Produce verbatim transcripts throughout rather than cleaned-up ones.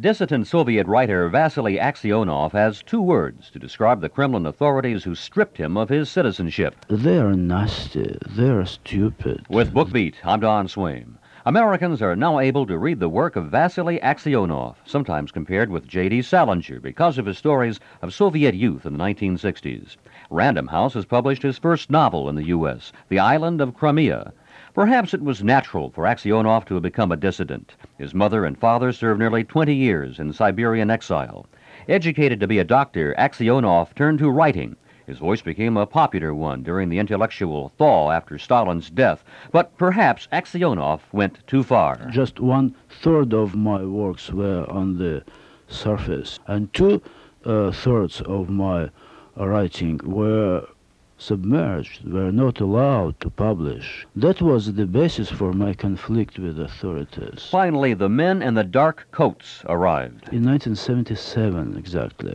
Dissident Soviet writer Vasily Aksionov has two words to describe the Kremlin authorities who stripped him of his citizenship. They are nasty. They are stupid. With BookBeat, I'm Don Swaim. Americans are now able to read the work of Vasily Aksionov, sometimes compared with J D Salinger because of his stories of Soviet youth in the nineteen sixties. Random House has published his first novel in the U S, The Island of Crimea. Perhaps it was natural for Aksionov to have become a dissident. His mother and father served nearly twenty years in Siberian exile. Educated to be a doctor, Aksionov turned to writing. His voice became a popular one during the intellectual thaw after Stalin's death, but perhaps Aksionov went too far. Just one third of my works were on the surface, and two uh, thirds of my writing were submerged, were not allowed to publish. That was the basis for my conflict with authorities. Finally, the men in the dark coats arrived. In nineteen seventy-seven, exactly,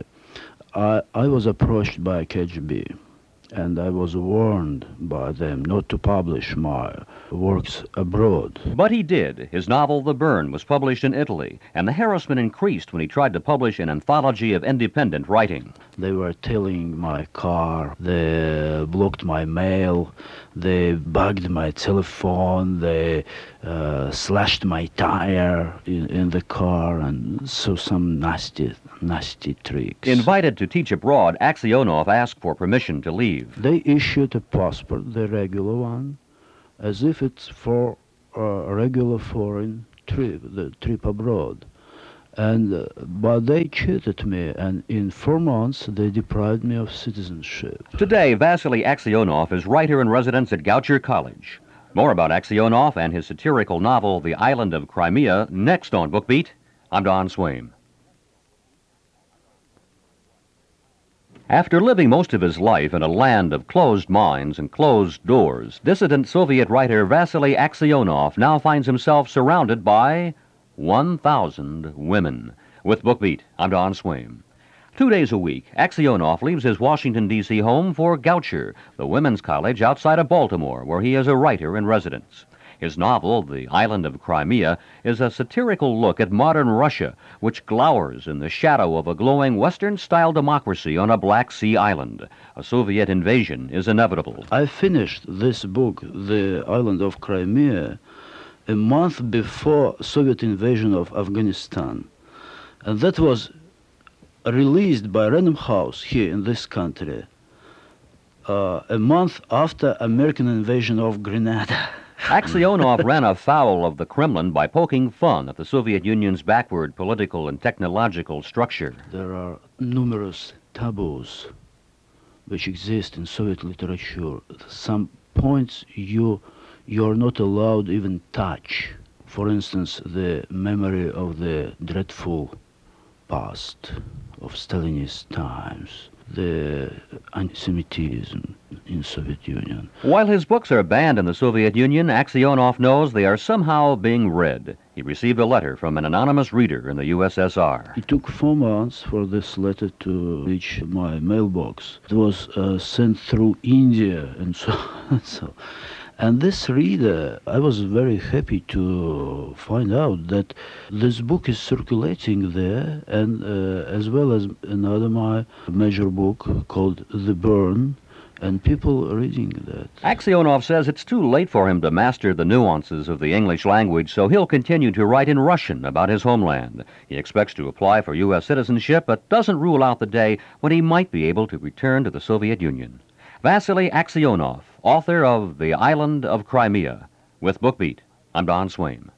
I, I was approached by K G B, and I was warned by them not to publish my works abroad. But he did. His novel, The Burn, was published in Italy, and the harassment increased when he tried to publish an anthology of independent writing. They were tailing my car, they blocked my mail, they bugged my telephone, they uh, slashed my tire in, in the car, and so some nasty, nasty tricks. Invited to teach abroad, Aksionov asked for permission to leave. They issued a passport, the regular one, as if it's for a regular foreign trip, the trip abroad. And uh, but they cheated me, and in four months they deprived me of citizenship. Today, Vasily Aksionov is writer-in-residence at Goucher College. More about Aksionov and his satirical novel, The Island of Crimea, next on BookBeat. I'm Don Swaim. After living most of his life in a land of closed minds and closed doors, dissident Soviet writer Vasily Aksionov now finds himself surrounded by one thousand women. With BookBeat, I'm Don Swaim. Two days a week, Aksionov leaves his Washington, D C home for Goucher, the women's college outside of Baltimore, where he is a writer-in-residence. His novel, The Island of Crimea, is a satirical look at modern Russia, which glowers in the shadow of a glowing Western-style democracy on a Black Sea island. A Soviet invasion is inevitable. I finished this book, The Island of Crimea, a month before Soviet invasion of Afghanistan. And that was released by Random House here in this country uh, a month after American invasion of Grenada. Aksionov ran afoul of the Kremlin by poking fun at the Soviet Union's backward political and technological structure. There are numerous taboos which exist in Soviet literature. Some points you you're not allowed even touch. For instance, the memory of the dreadful past of Stalinist times, the anti-Semitism in Soviet Union. While his books are banned in the Soviet Union, Aksionov knows they are somehow being read. He received a letter from an anonymous reader in the U S S R. It took four months for this letter to reach my mailbox. It was uh, sent through India and so on. so. And this reader, I was very happy to find out that this book is circulating there, and uh, as well as another my major book called The Burn, and people are reading that. Aksionov says it's too late for him to master the nuances of the English language, so he'll continue to write in Russian about his homeland. He expects to apply for U S citizenship, but doesn't rule out the day when he might be able to return to the Soviet Union. Vasily Aksionov, author of The Island of Crimea. With BookBeat, I'm Don Swaim.